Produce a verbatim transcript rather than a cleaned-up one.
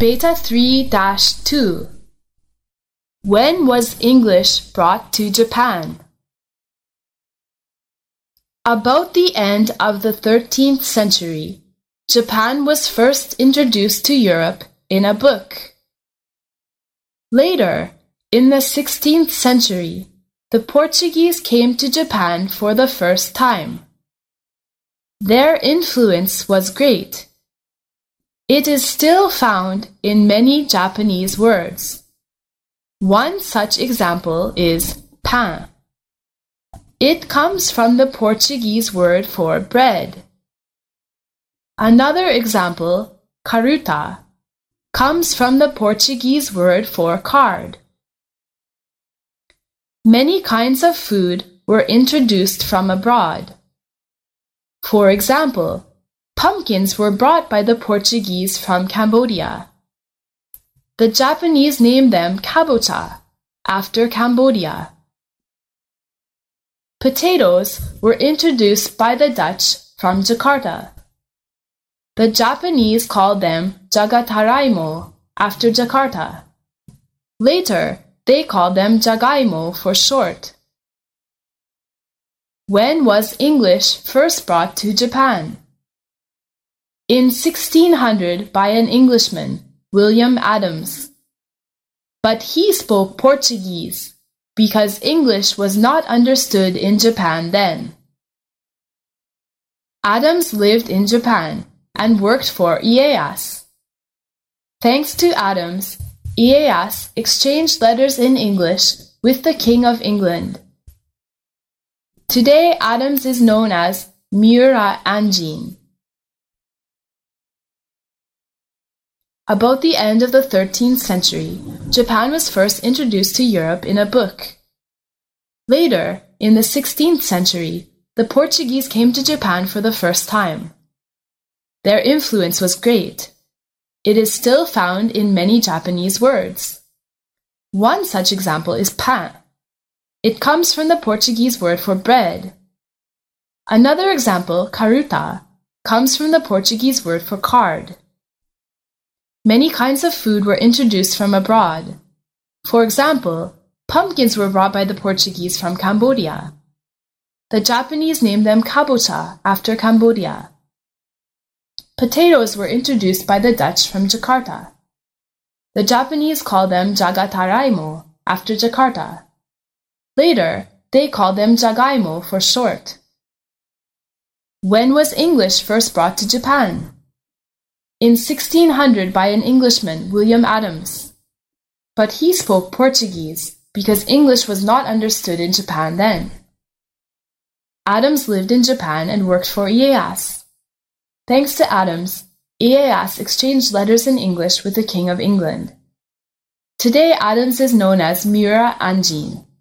Beta three dash two. When was English brought to Japan? About the end of the thirteenth century, Japan was first introduced to Europe in a book. Later, in the sixteenth century, the Portuguese came to Japan for the first time. Their influence was great. It is still found in many Japanese words. One such example is pain. It comes from the Portuguese word for bread. Another example, caruta, comes from the Portuguese word for card. Many kinds of food were introduced from abroad. For example, pumpkins were brought by the Portuguese from Cambodia. The Japanese named them kabocha, after Cambodia. Potatoes were introduced by the Dutch from Jakarta. The Japanese called them jagataraimo, after Jakarta. Later, they called them jagaimo for short. When was English first brought to Japan? In sixteen hundred by an Englishman, William Adams. But he spoke Portuguese, because English was not understood in Japan then. Adams lived in Japan and worked for Ieyasu. Thanks to Adams, Ieyasu exchanged letters in English with the King of England. Today, Adams is known as Miura Anjin. About the end of the thirteenth century, Japan was first introduced to Europe in a book. Later, in the sixteenth century, the Portuguese came to Japan for the first time. Their influence was great. It is still found in many Japanese words. One such example is pain. It comes from the Portuguese word for bread. Another example, caruta, comes from the Portuguese word for card. Many kinds of food were introduced from abroad. For example, pumpkins were brought by the Portuguese from Cambodia. The Japanese named them kabocha, after Cambodia. Potatoes were introduced by the Dutch from Jakarta. The Japanese called them jagataraimo, after Jakarta. Later, they called them jagaimo for short. When was English first brought to Japan? In sixteen hundred by an Englishman, William Adams. But he spoke Portuguese, because English was not understood in Japan then. Adams lived in Japan and worked for Ieyasu. Thanks to Adams, Ieyasu exchanged letters in English with the King of England. Today, Adams is known as Miura Anjin.